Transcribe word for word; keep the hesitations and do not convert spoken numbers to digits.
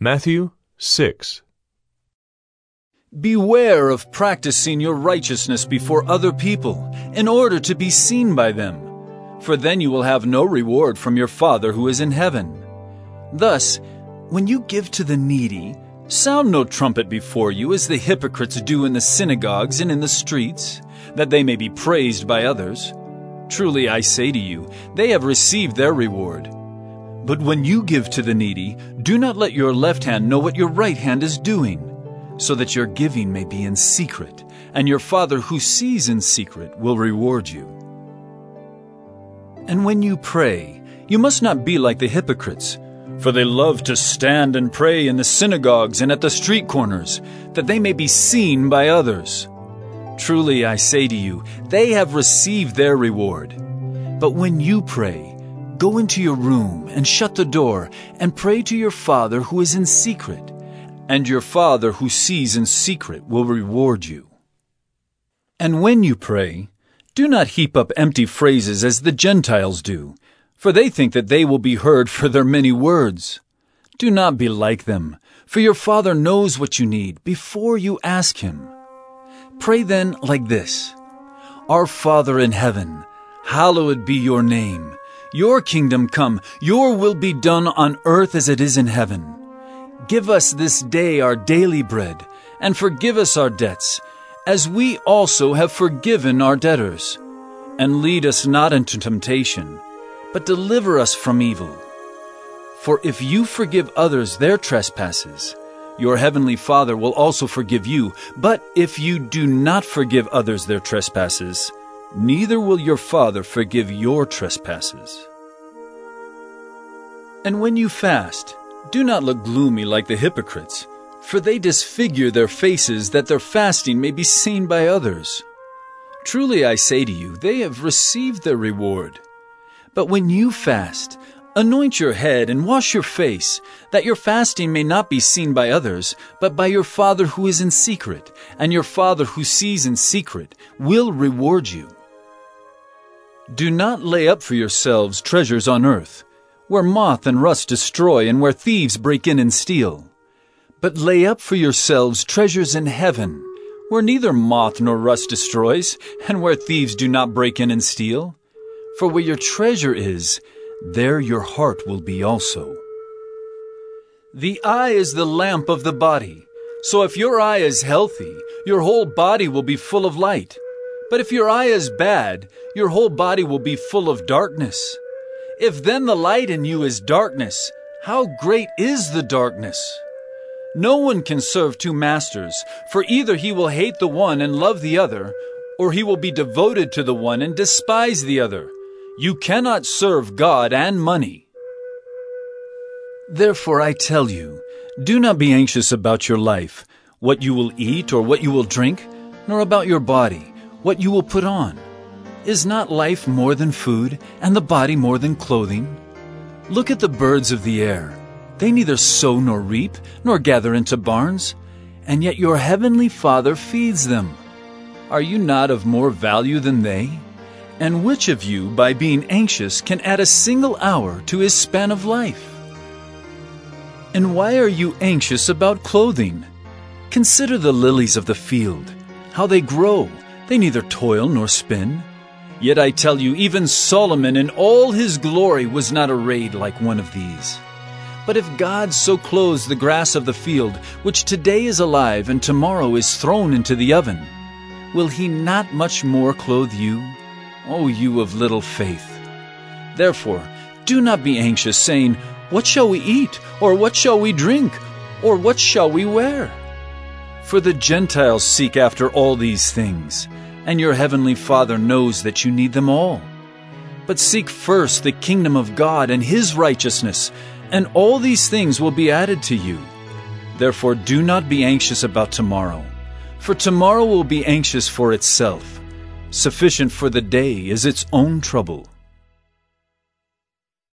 Matthew six. Beware of practicing your righteousness before other people, in order to be seen by them, for then you will have no reward from your Father who is in heaven. Thus, when you give to the needy, sound no trumpet before you, as the hypocrites do in the synagogues and in the streets, that they may be praised by others. Truly I say to you, they have received their reward. But when you give to the needy, do not let your left hand know what your right hand is doing, so that your giving may be in secret, and your Father who sees in secret will reward you. And when you pray, you must not be like the hypocrites, for they love to stand and pray in the synagogues and at the street corners, that they may be seen by others. Truly I say to you, they have received their reward. But when you pray, go into your room and shut the door, and pray to your Father who is in secret, and your Father who sees in secret will reward you. And when you pray, do not heap up empty phrases as the Gentiles do, for they think that they will be heard for their many words. Do not be like them, for your Father knows what you need before you ask Him. Pray then like this: Our Father in heaven, hallowed be your name. Your kingdom come, your will be done on earth as it is in heaven. Give us this day our daily bread, and forgive us our debts, as we also have forgiven our debtors. And lead us not into temptation, but deliver us from evil. For if you forgive others their trespasses, your heavenly Father will also forgive you. But if you do not forgive others their trespasses, neither will your Father forgive your trespasses. And when you fast, do not look gloomy like the hypocrites, for they disfigure their faces that their fasting may be seen by others. Truly I say to you, they have received their reward. But when you fast, anoint your head and wash your face, that your fasting may not be seen by others, but by your Father who is in secret, and your Father who sees in secret will reward you. Do not lay up for yourselves treasures on earth, where moth and rust destroy and where thieves break in and steal. But lay up for yourselves treasures in heaven, where neither moth nor rust destroys, and where thieves do not break in and steal. For where your treasure is, there your heart will be also. The eye is the lamp of the body. So if your eye is healthy, your whole body will be full of light. But if your eye is bad, your whole body will be full of darkness. If then the light in you is darkness, how great is the darkness? No one can serve two masters, for either he will hate the one and love the other, or he will be devoted to the one and despise the other. You cannot serve God and money. Therefore I tell you, do not be anxious about your life, what you will eat or what you will drink, nor about your body, what you will put on. Is not life more than food, and the body more than clothing? Look at the birds of the air. They neither sow nor reap, nor gather into barns, and yet your heavenly Father feeds them. Are you not of more value than they? And which of you, by being anxious, can add a single hour to his span of life? And why are you anxious about clothing? Consider the lilies of the field, how they grow. They neither toil nor spin. Yet I tell you, even Solomon in all his glory was not arrayed like one of these. But if God so clothes the grass of the field, which today is alive and tomorrow is thrown into the oven, will he not much more clothe you, O you of little faith? Therefore, do not be anxious, saying, What shall we eat? Or what shall we drink? Or what shall we wear? For the Gentiles seek after all these things, and your heavenly Father knows that you need them all. But seek first the kingdom of God and His righteousness, and all these things will be added to you. Therefore do not be anxious about tomorrow, for tomorrow will be anxious for itself. Sufficient for the day is its own trouble.